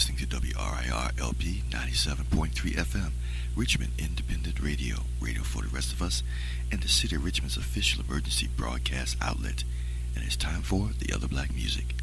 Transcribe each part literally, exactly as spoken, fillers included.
listening to W R I R L P ninety-seven point three F M, Richmond Independent Radio, radio for the rest of us, and the City of Richmond's official emergency broadcast outlet. And it's time for The Other Black Music.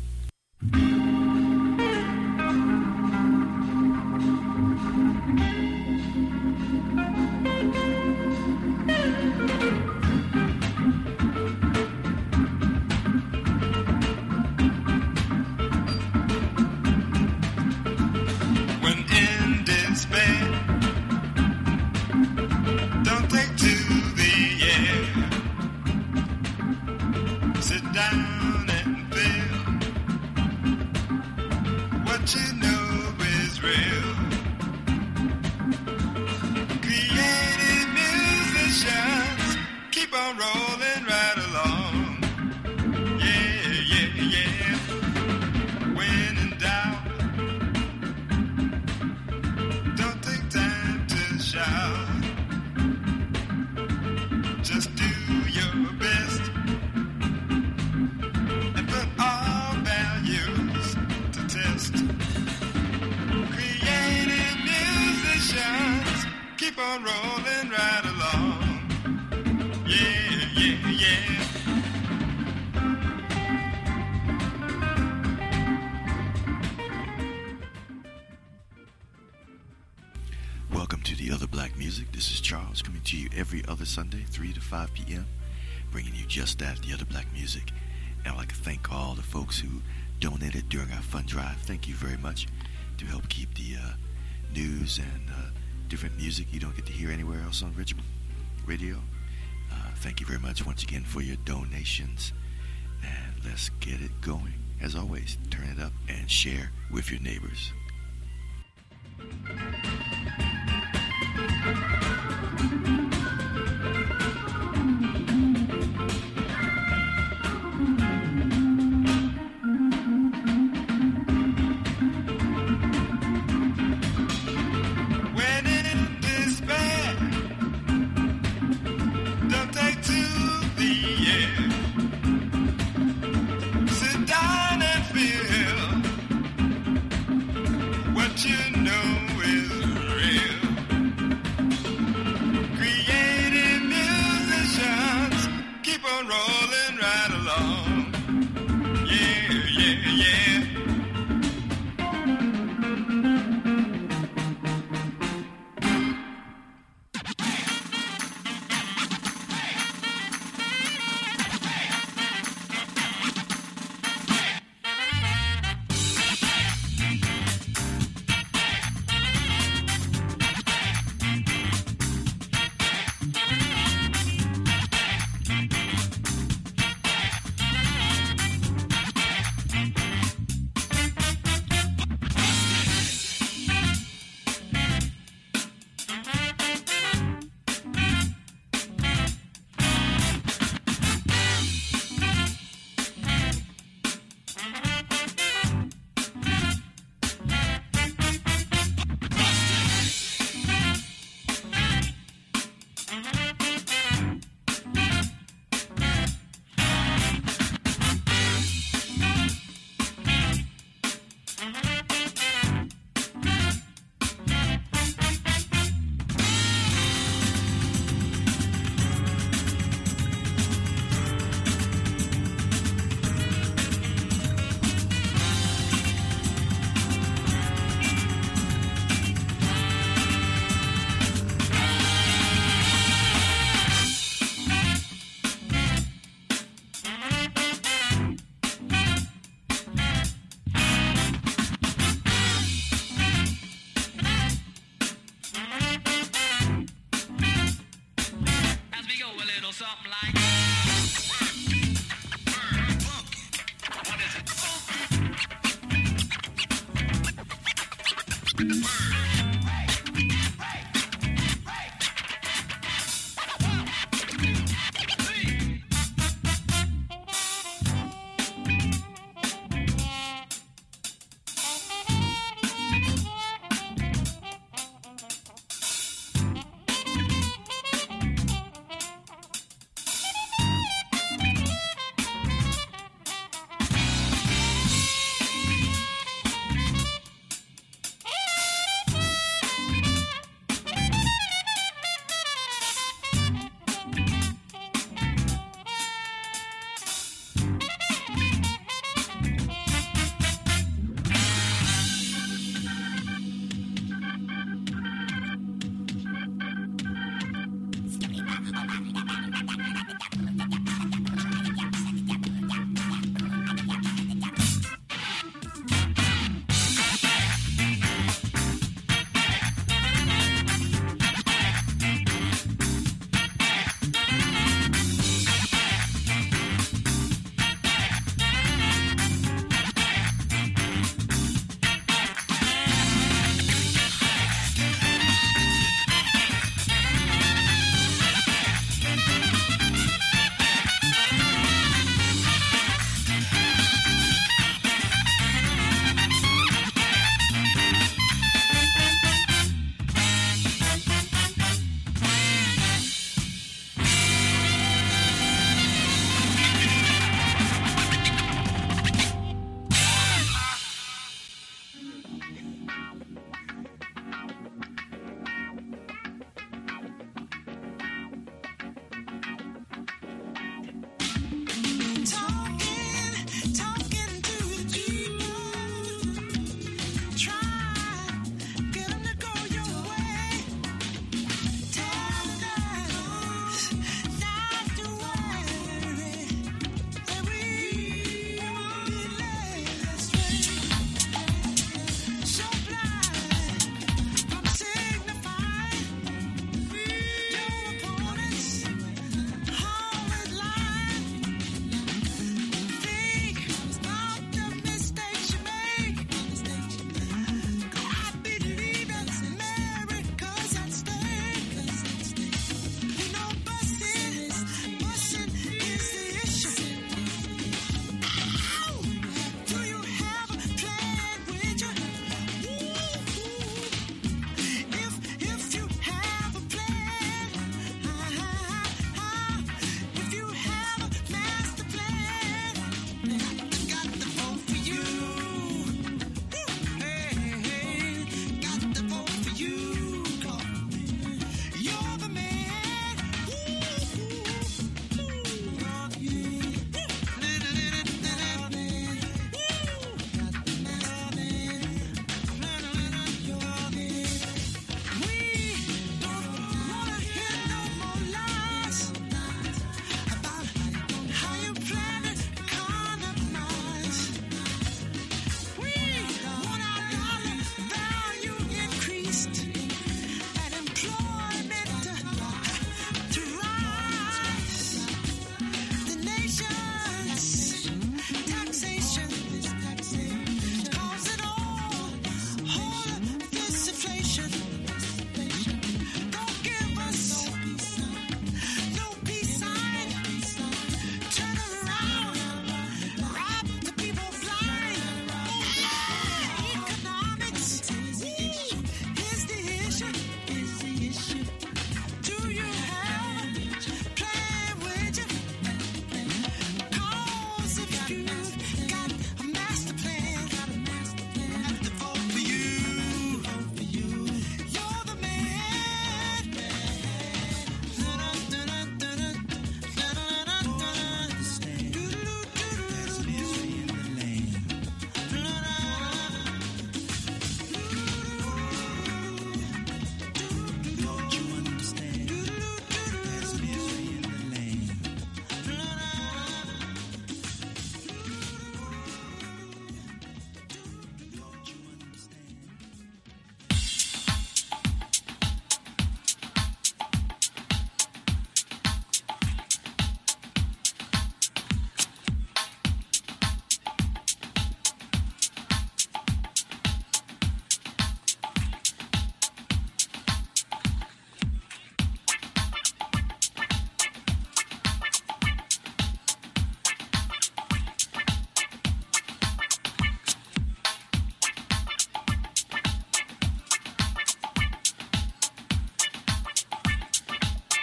Sunday, three to five p.m., bringing you just that, The Other Black Music. And I'd like to thank all the folks who donated during our fund drive. Thank you very much to help keep the uh, news and uh, different music you don't get to hear anywhere else on Richmond Radio. Uh, thank you very much once again for your donations. And let's get it going. As always, turn it up and share with your neighbors.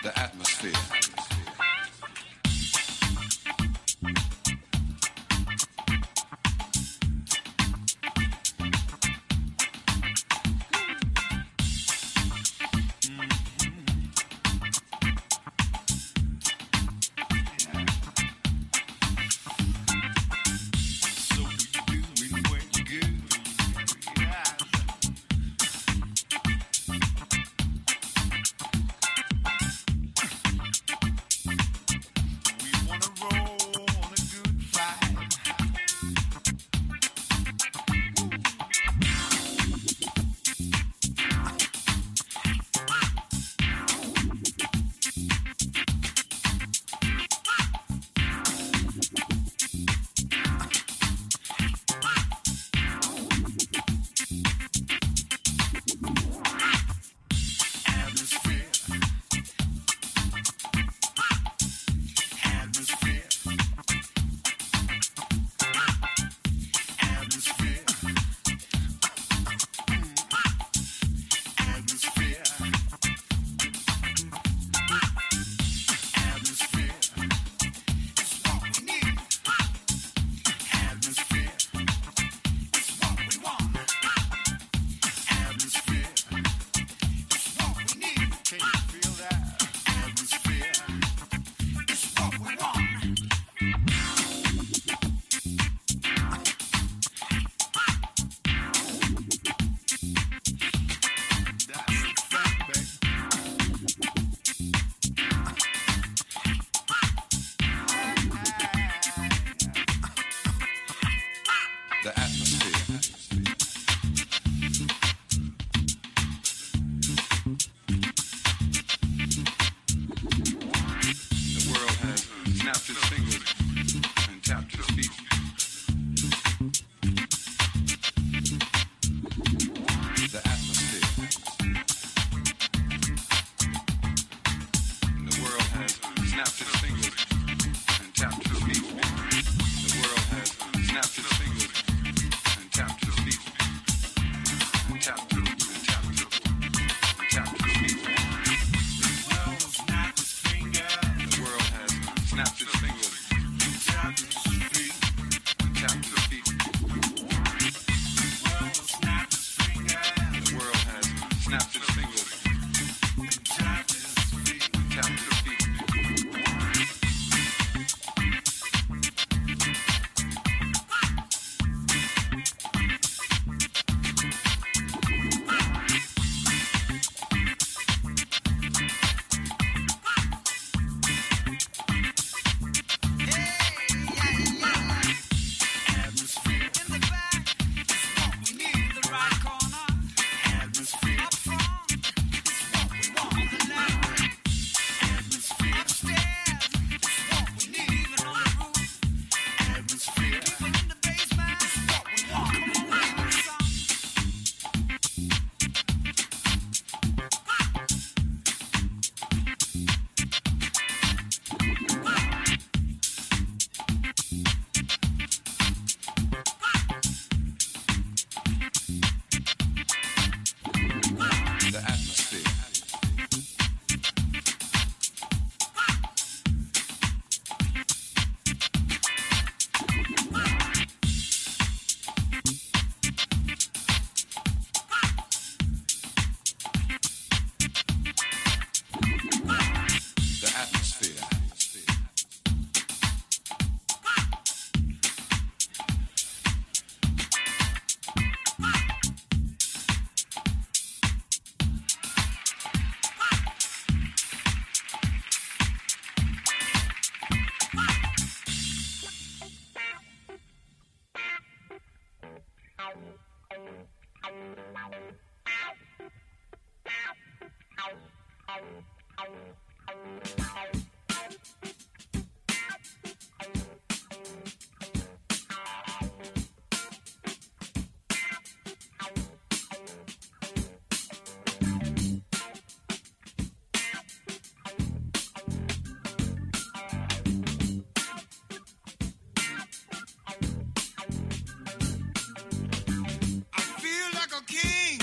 I feel like a king.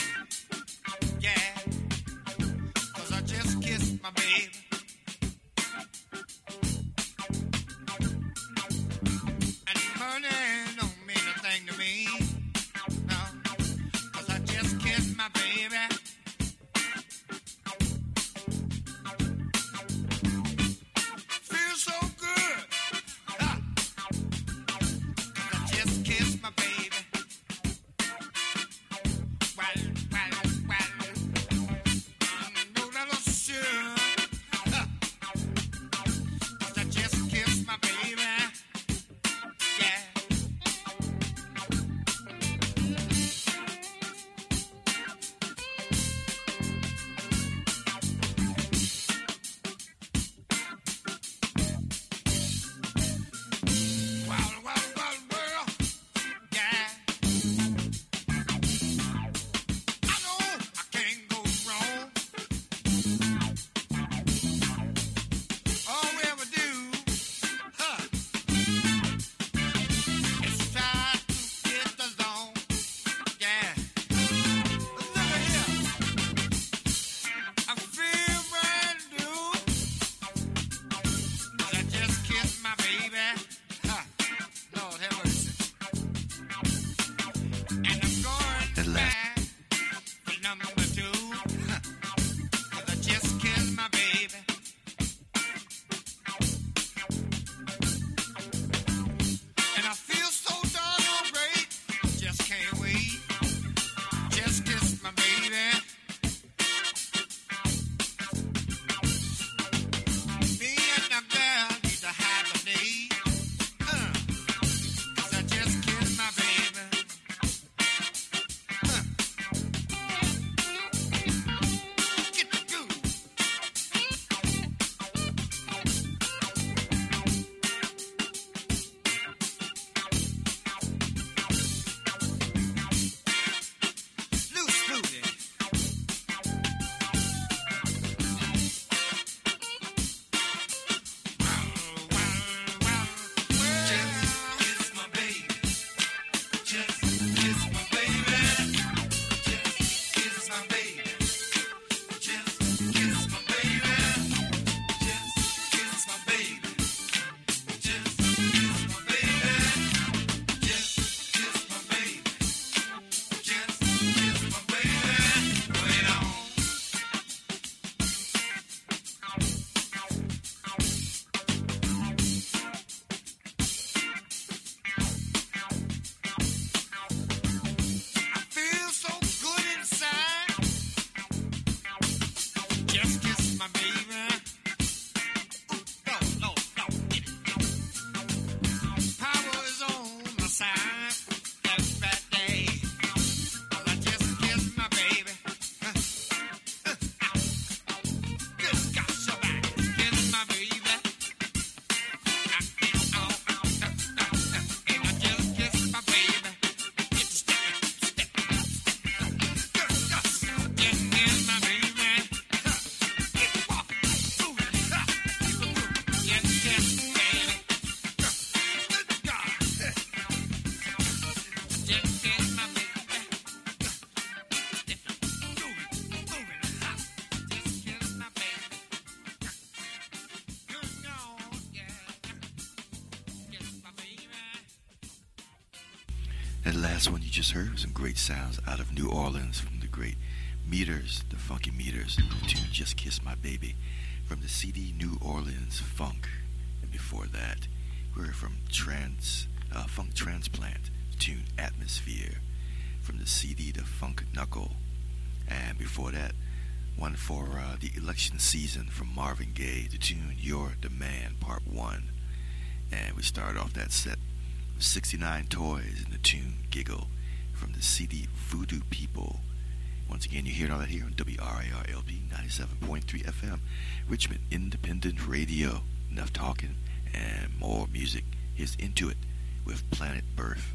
That last one you just heard was some great sounds out of New Orleans from the great Meters, the Funky Meters. The tune Just Kiss My Baby from the C D New Orleans Funk. And before that, we heard from Trans, uh, Funk Transplant, the tune Atmosphere from the C D The Funk Knuckle. And before that, one for uh, the election season from Marvin Gaye, the tune You're the Man, Part one. And we started off that set with sixty-nine Toys and the tune Giggle from the C D Voodoo People. Once again, you hear all that here on W R A R L P ninety-seven point three F M, Richmond Independent Radio. Enough talking and more music. Here's Into It with Planet Birth.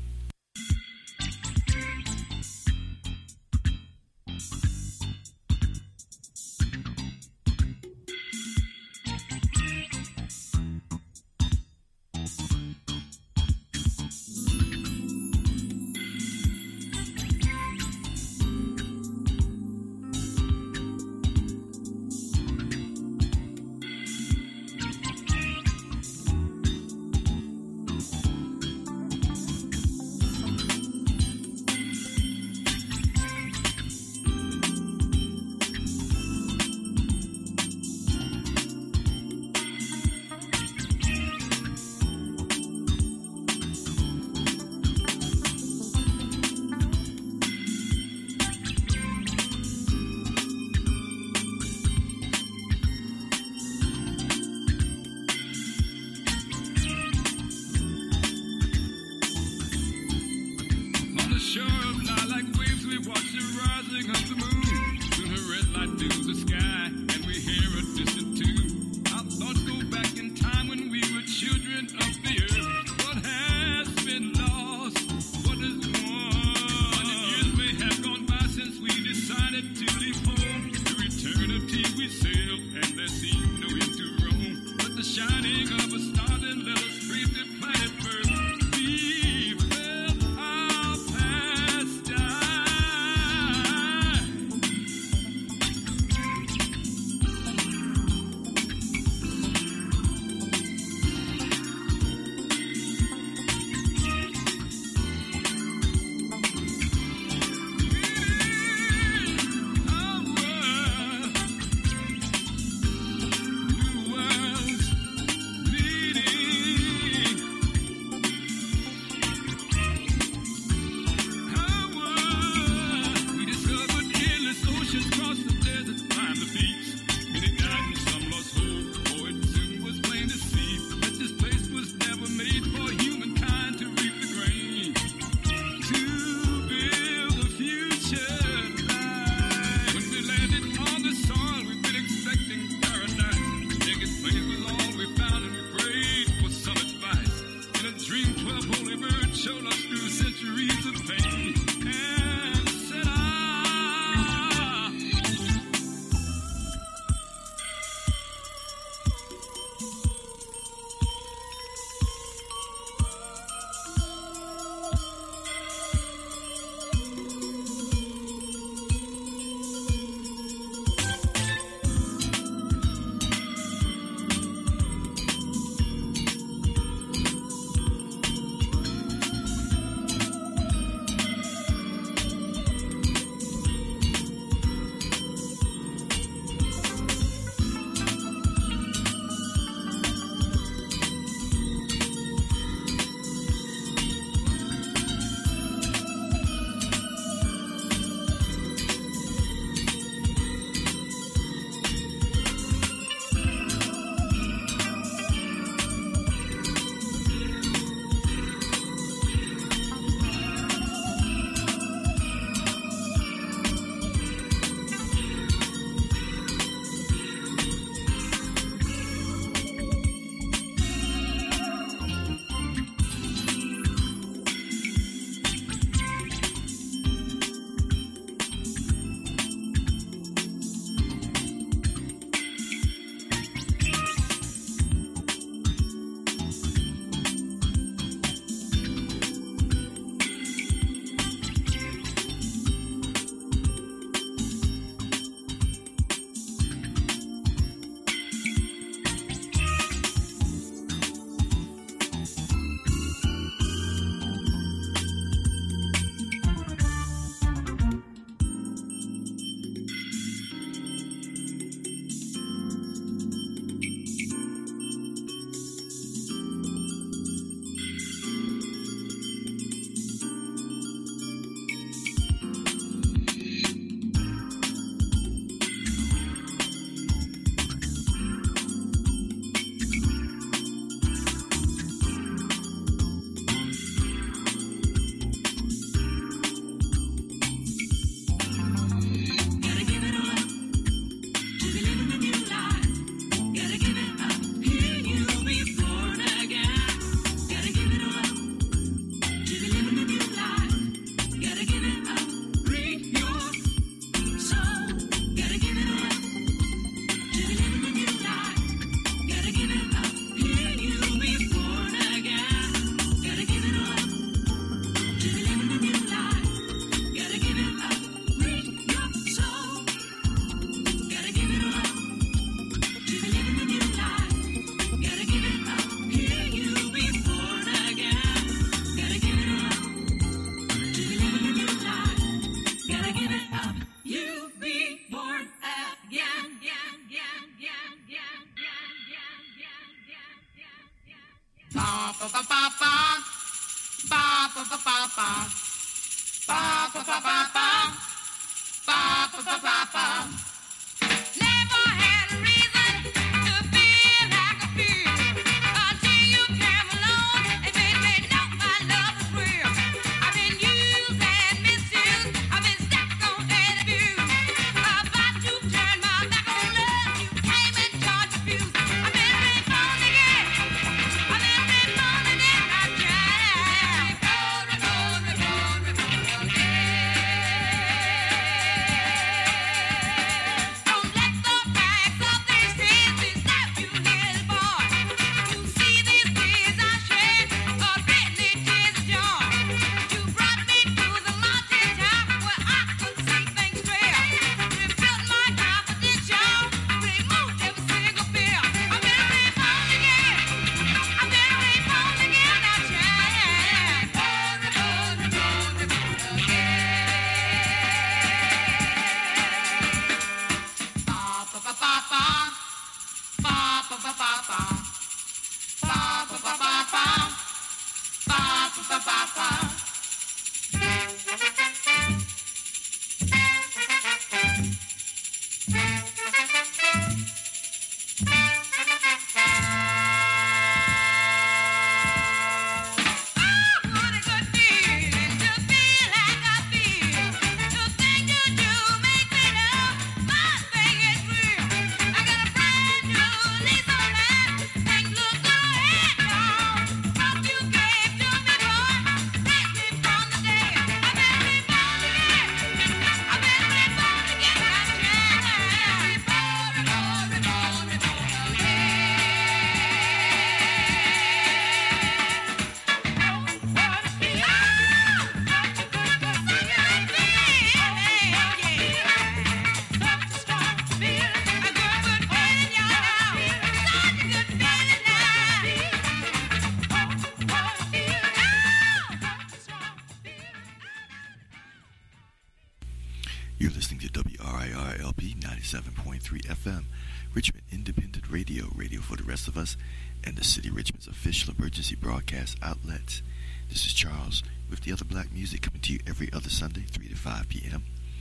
You're listening to W R I R L P ninety-seven point three F M, Richmond Independent Radio, radio for the rest of us, and the City Richmond's official emergency broadcast outlet. This is Charles with the other black music coming to you every other Sunday, three to five p.m.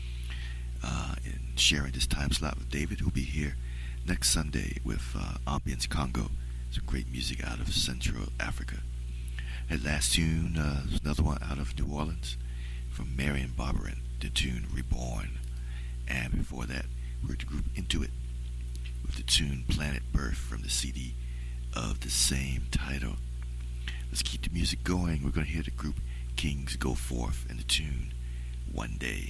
Uh, and sharing this time slot with David, who'll be here next Sunday with uh, Ambience Congo, some great music out of Central Africa. That last tune uh, was another one out of New Orleans from Marion Barberin, the tune Reborn. And before that, we heard the group Intuit with the tune Planet Birth from the C D of the same title. Let's keep the music going. We're going to hear the group Kings Go Forth and the tune One Day.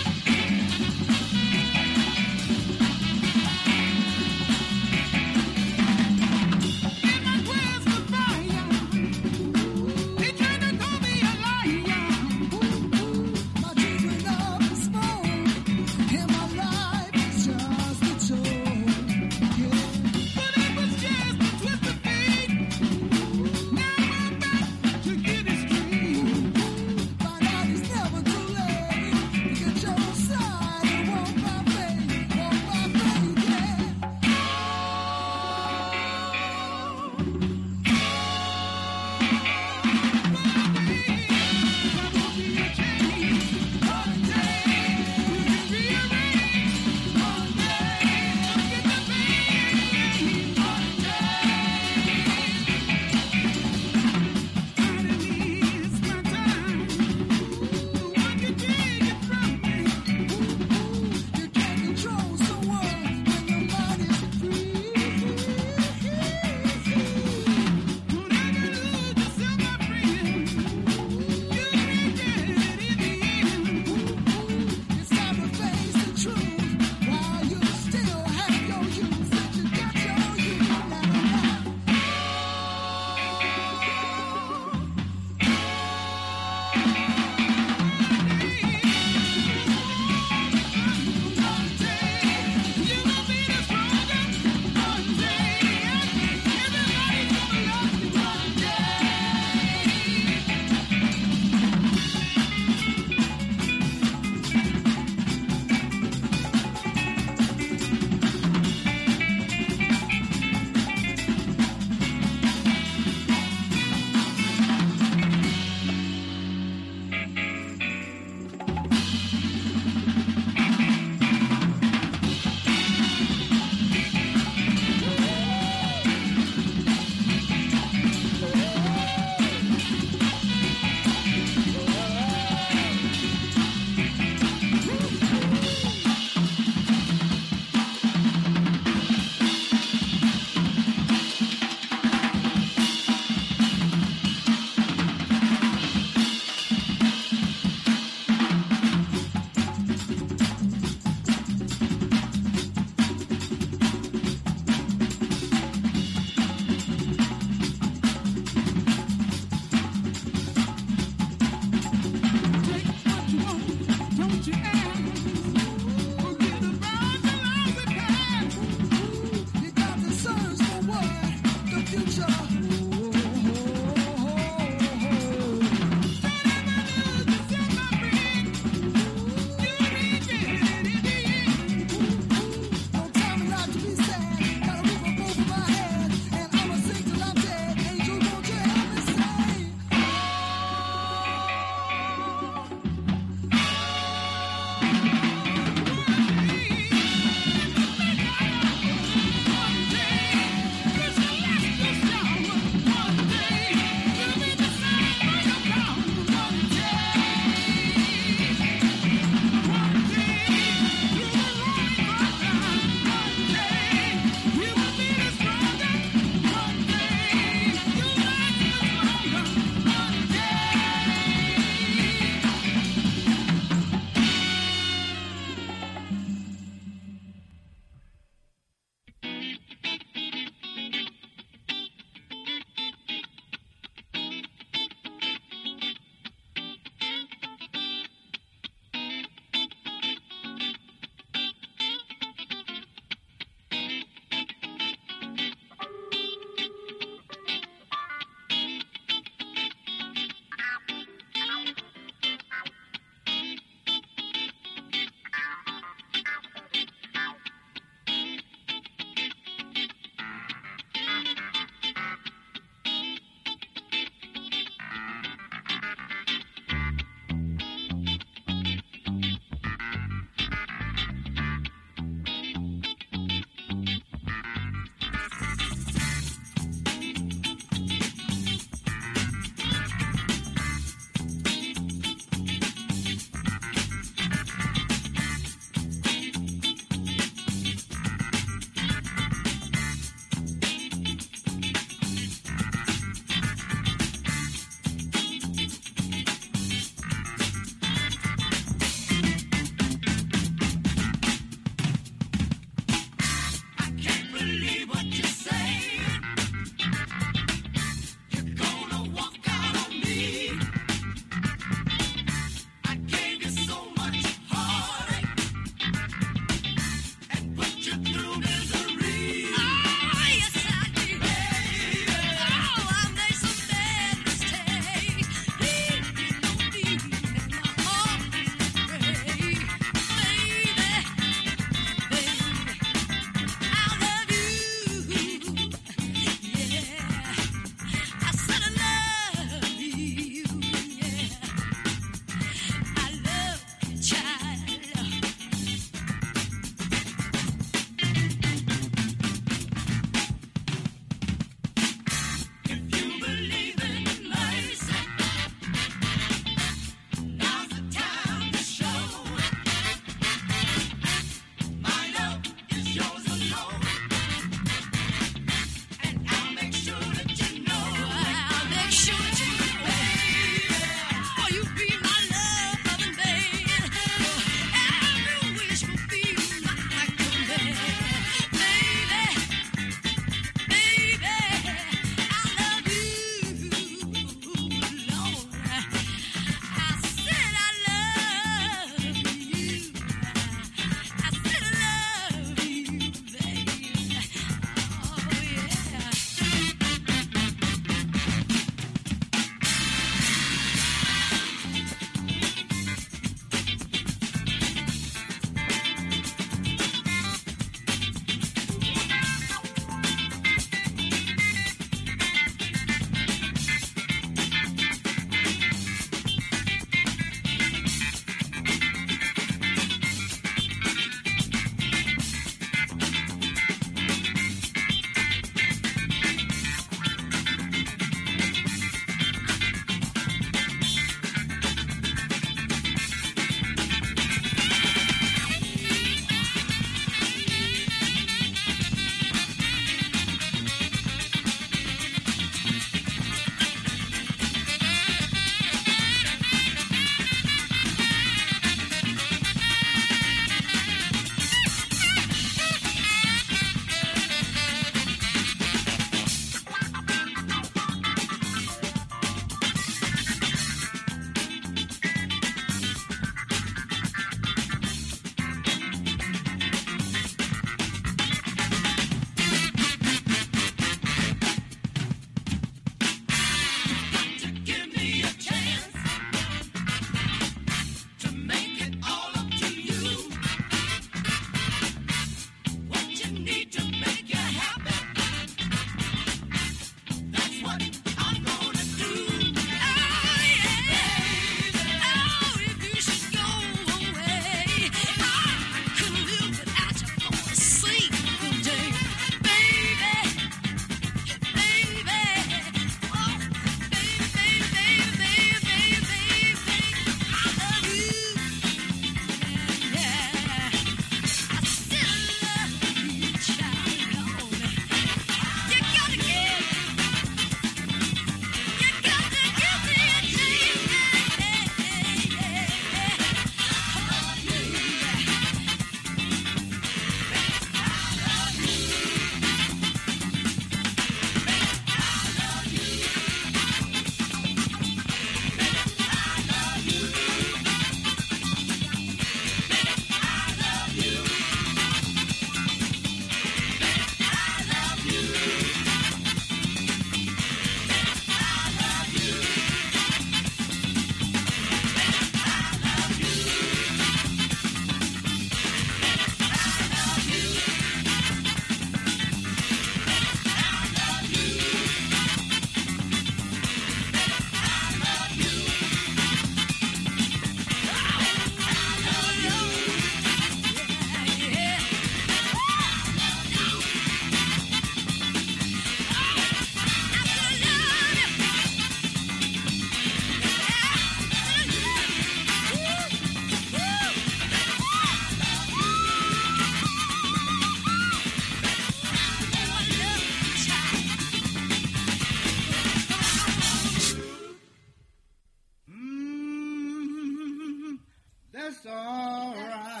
all right.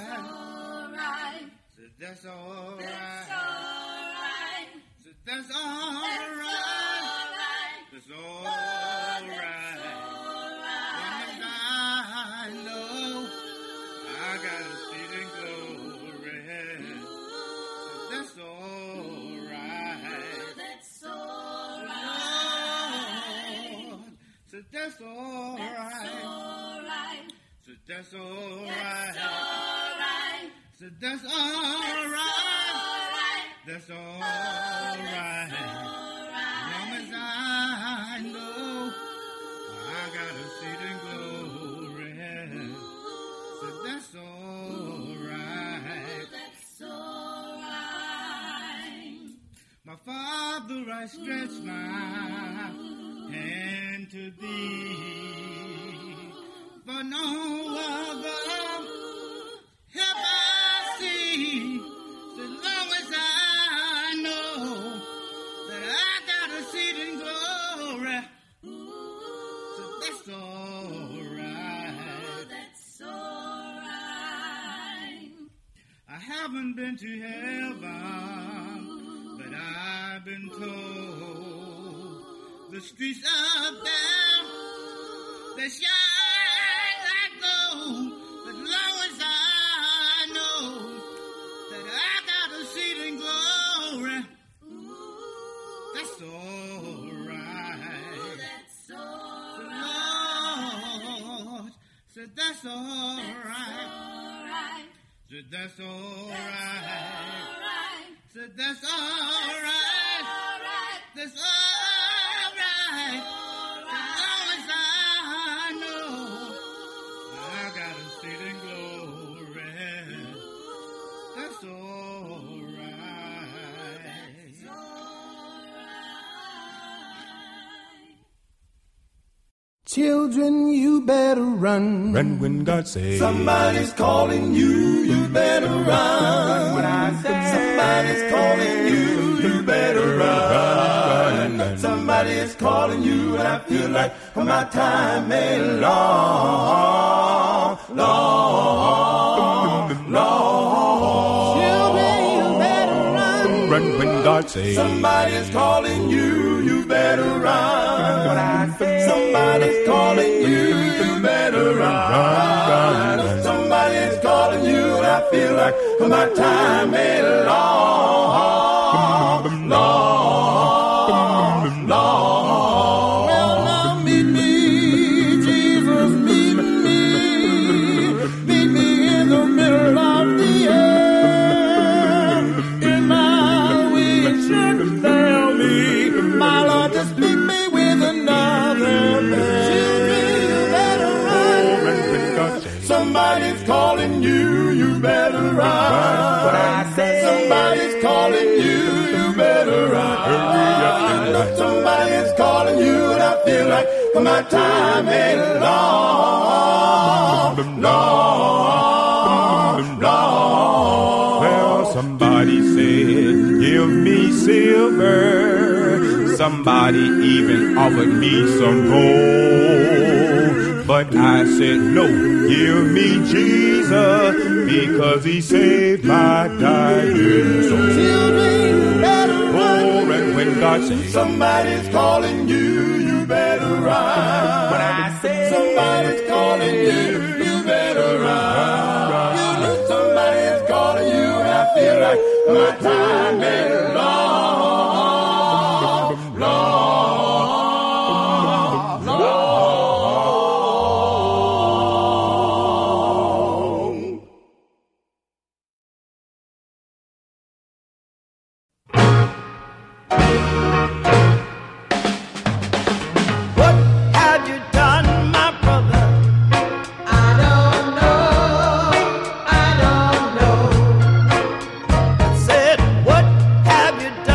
Said that's all right. That's all right. Said that's all right. That's all right. Long as I know I got a seat in glory. Said that's all right. That's all right. Said that's all right. Said that's all right. Said that's all right. That's all right. Long as I know I got a seat in glory. Said that's all right. That's all right. My Father, I stretch my hand to thee, for no other help I see. So long as I know that I got a seat in glory, so that's all right. That's all right. I haven't been to heaven, but I've been told the streets of them, they shine like gold. But long as I know that I got a seat in glory, that's all right. That's all The Lord said that's all right. all right. Said that's all That's right. all right. Said that's all right. All right. That's all right. All As long as I know I got a seat in glory, that's all right. Children, you better run. Run when God says Somebody's calling you, you better run. Run when I say Somebody's calling you, you better run. run. Somebody is calling you, and I feel like my time ain't long, long, long. Children, you better run. Run when God says Somebody's calling you, you better run. Run when I say Somebody's calling you, you better run. Run, run. Somebody's calling you, and I feel like my time ain't long, long, long. Well, now meet me, Jesus, meet me, meet me in the middle of the air. In my weakness, tell me, my Lord, just speak me with another prayer. Children, you better run. Run when God says Somebody's calling you, you better run. Run when I say Somebody's calling you, you better run. Hurry up and run. Somebody's calling you, and I feel like my time ain't long, long, long. Well, somebody said, give me silver. Somebody even offered me some gold. But I said, no, give me Jesus, because he saved my dying soul. Children, you better run. Oh, and when God says Somebody's calling you, you better run. When I say Somebody's calling you, you better run. You know somebody's calling you, and I feel like my time is long, long, long. What had you done, my brother? I don't know, I don't know. Said, what have you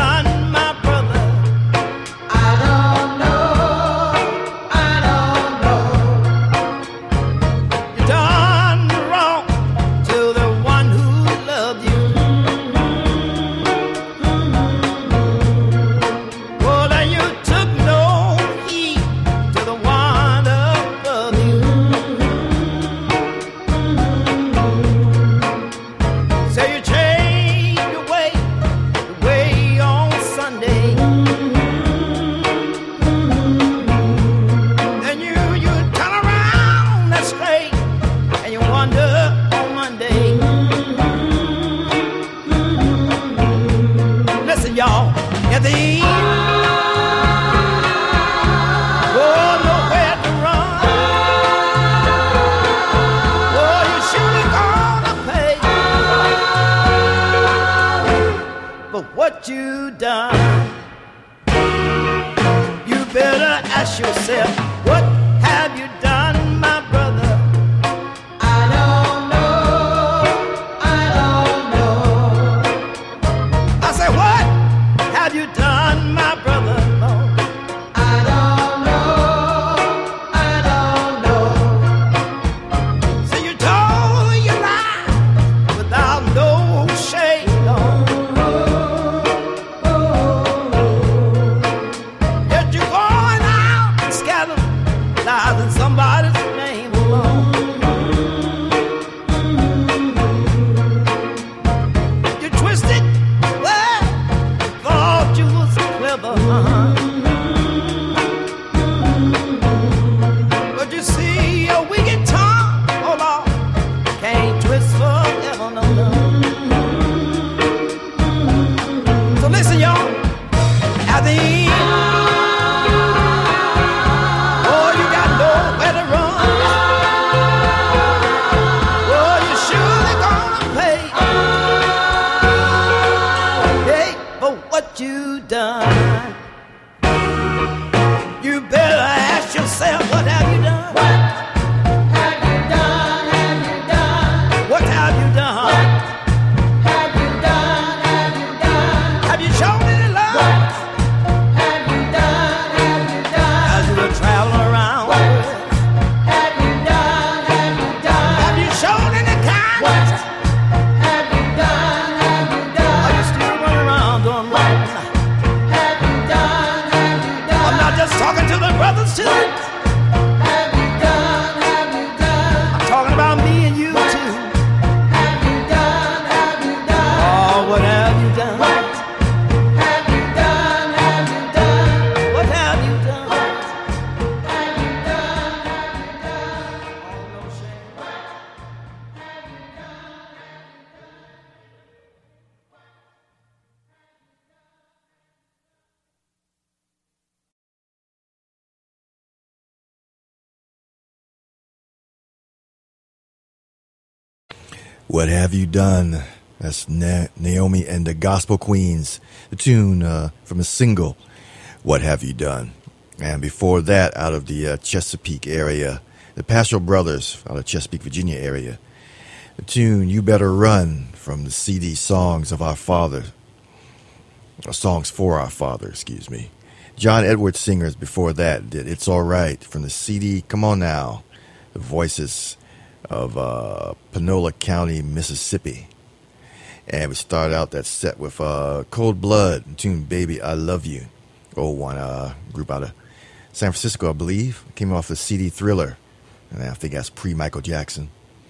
what you done. You better ask yourself, what have you done, my brother? I don't know, I don't know. I say, what have you done, my brother? Lord? I don't know, I don't know. So you told your lie without no shame, Lord. Yet you're going out and scandalizing somebody's name alone. You twisted, well, thought you was clever, uh-huh. But you see, a wicked tongue, oh Lord, can't twist forever, no, no. So listen, y'all, at the end, oh, you got nowhere to run. Oh, you surely gonna pay, hey, for what you done. You better ask yourself, what have you done? What have you done, have you done? What have you done? Have you done, have you done? Have you shown any love Have you done, have you done? as you were traveling around? Have you done, have you done? Have you shown any kindness? Have you done, have you Are done? you still running around doing wrong? Have you done, have you done? I'm not just talking to the brothers too. Have you done, have you done? I'm talking about me and you too. Have you done, have you done? Oh, what have you done? Have you done, have you done? What have you done? Have you done, have you done? Oh, no shame. What Have You Done? That's Na- Naomi and the Gospel Queens. The tune uh, from a single, What Have You Done? And before that, out of the uh, Chesapeake area, the Pastoral Brothers out of Chesapeake, Virginia area. The tune, You Better Run, from the C D Songs of Our Father. Or Songs for Our Father, excuse me. John Edwards Singers before that did It's All Right from the C D Come On Now. The voices of uh, Panola County, Mississippi. And we started out that set with uh, Cold Blood, the tune Baby I Love You. Old one, uh, group out of San Francisco, I believe. Came off the C D Thriller. And I think that's pre-Michael Jackson.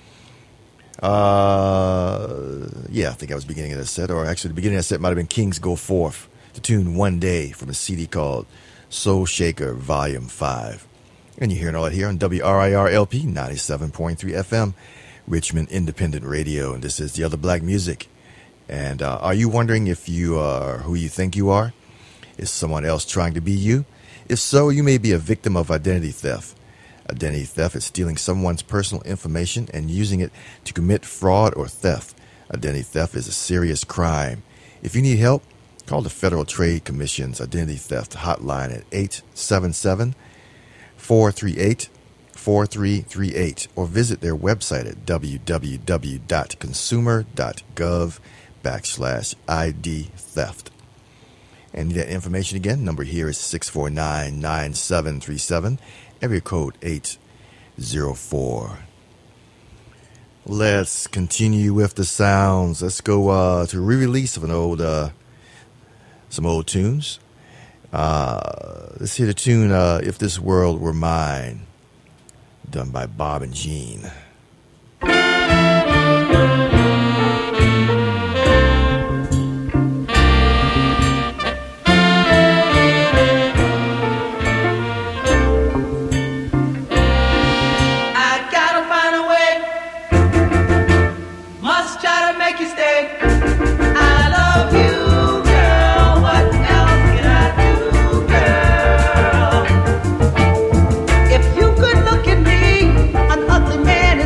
Uh, yeah, I think that was the beginning of the set. Or actually, the beginning of the set might have been Kings Go Forth. The tune One Day from a C D called Soul Shaker Volume five. And you're hearing all that here on W R I R L P ninety-seven point three F M, Richmond Independent Radio. And this is The Other Black Music. And uh, are you wondering if you are who you think you are? Is someone else trying to be you? If so, you may be a victim of identity theft. Identity theft is stealing someone's personal information and using it to commit fraud or theft. Identity theft is a serious crime. If you need help, call the Federal Trade Commission's Identity Theft Hotline at eight seven seven, four three eight, four three three eight or visit their website at w w w dot consumer dot gov backslash I D theft. And that information again, number here is six four nine, nine seven three seven, area code eight zero four. Let's continue with the sounds. Let's go uh, to a re-release of an old, uh, some old tunes. Uh, let's hear the tune uh, If This World Were Mine, done by Bob and Jean. If you could look at me, an ugly man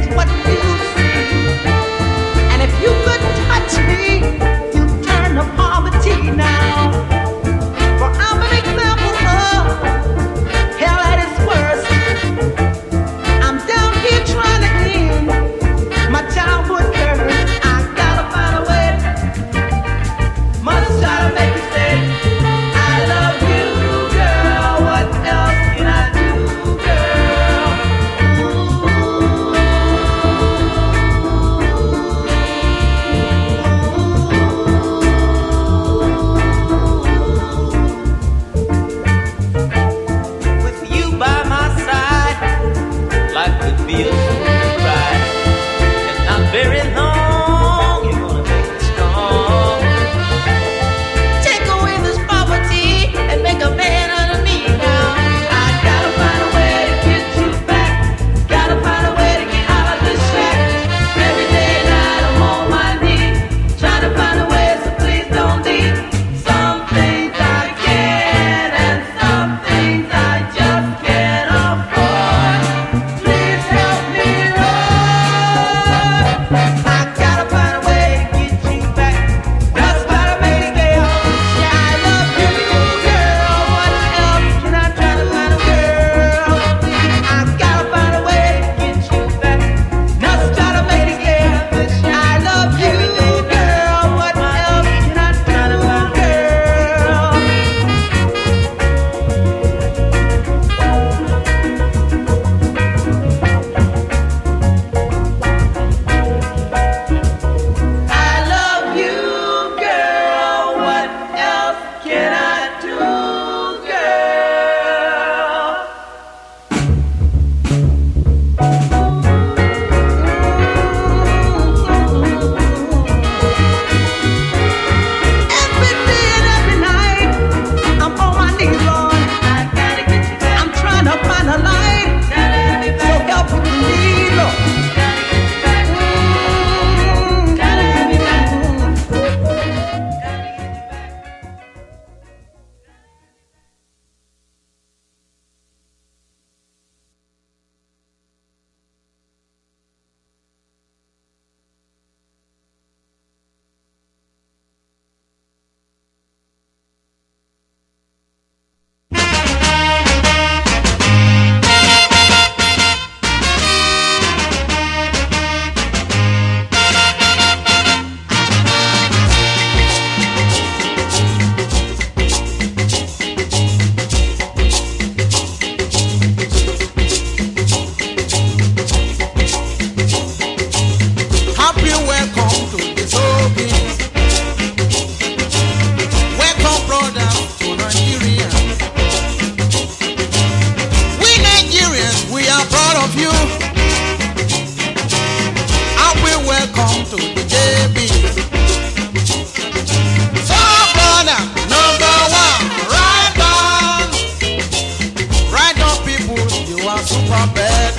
super bad.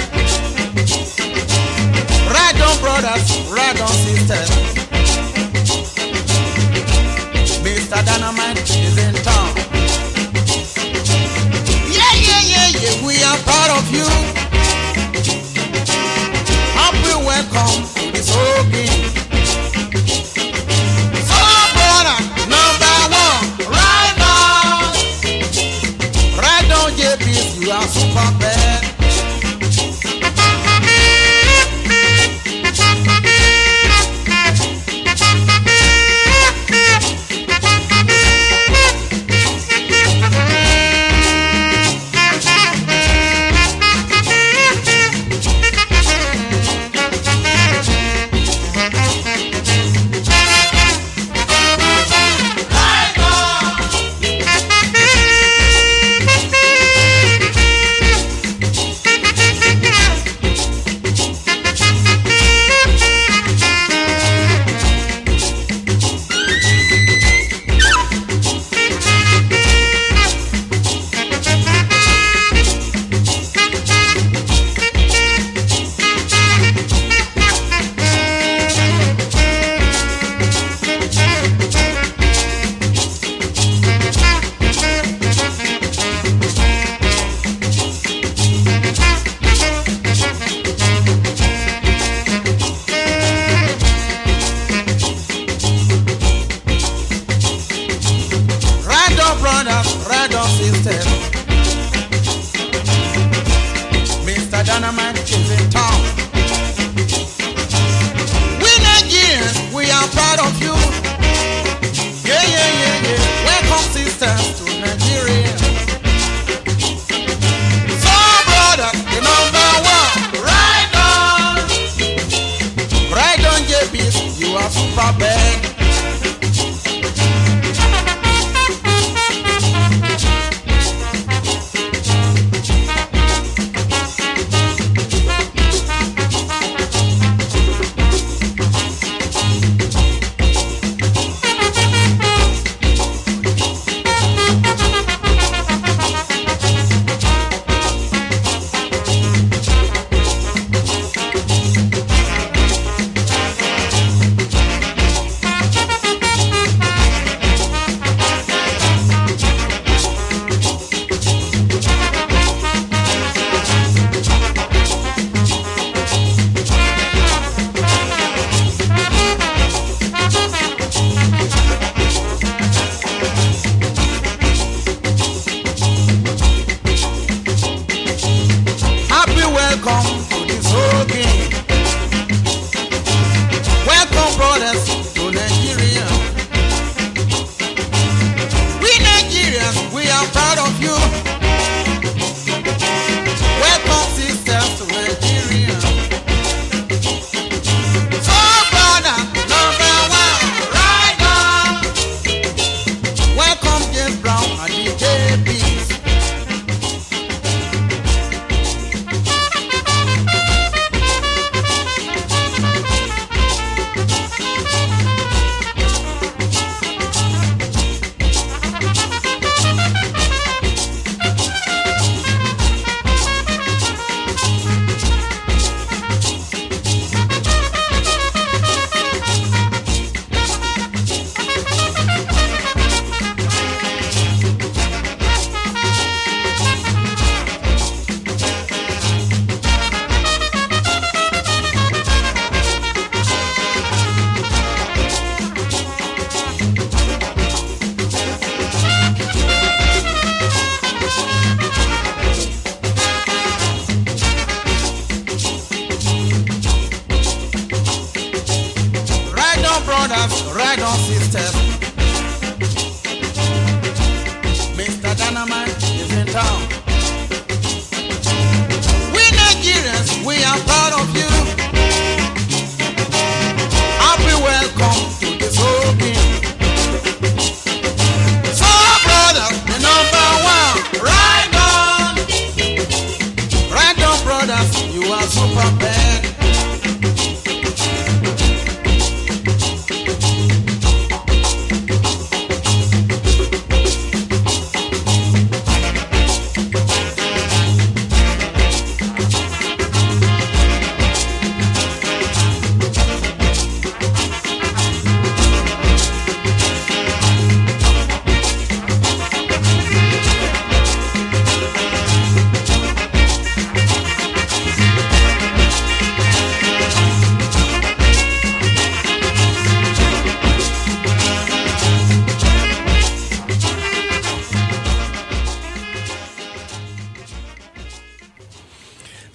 Ride on, brothers, ride on, sisters. Mister Dynamite is in town. Yeah, yeah, yeah, yeah, we are proud of you. Happy welcome to this whole game. So, brother, number one, ride on. Ride on, J P, you are super bad.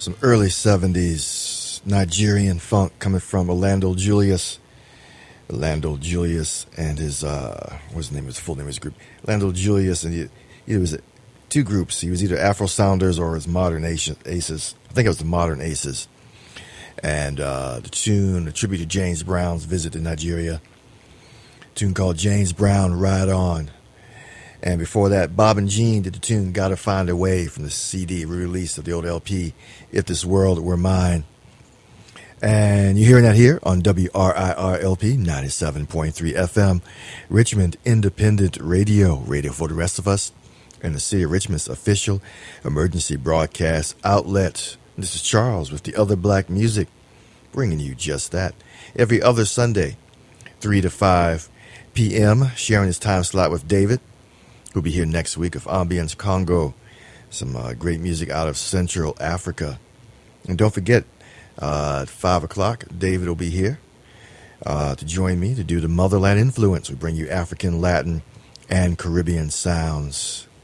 some early seventies Nigerian funk coming from Orlando Julius. Orlando Julius and his, uh, what's his name, his full name of his group? Orlando Julius, and he, he was two groups. He was either Afro Sounders or his Modern Aces. I think it was the Modern Aces. And uh, the tune, a tribute to James Brown's visit to Nigeria. A tune called James Brown, Ride On. And before that, Bob and Jean did the tune Gotta Find a Way from the C D re-release of the old L P, If This World Were Mine. And you're hearing that here on W R I R L P ninety-seven point three F M, Richmond Independent Radio, radio for the rest of us, and the City of Richmond's official emergency broadcast outlet. This is Charles with the Other Black Music, bringing you just that. Every other Sunday, three to five p.m., sharing his time slot with David, who'll be here next week of Ambience Congo, some uh, great music out of Central Africa. And don't forget, Uh, at five o'clock, David will be here uh, to join me to do the Motherland Influence. We bring you African, Latin, and Caribbean sounds.